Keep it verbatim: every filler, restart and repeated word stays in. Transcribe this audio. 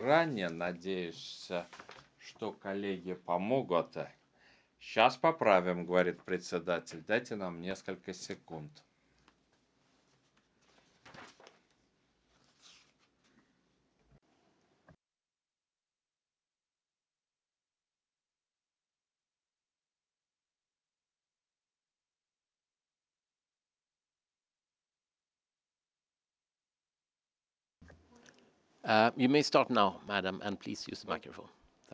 экране. Надеюсь, что коллеги помогут. Сейчас поправим, говорит председатель. Дайте нам несколько секунд. Uh, you may start now, madam, and please use the microphone.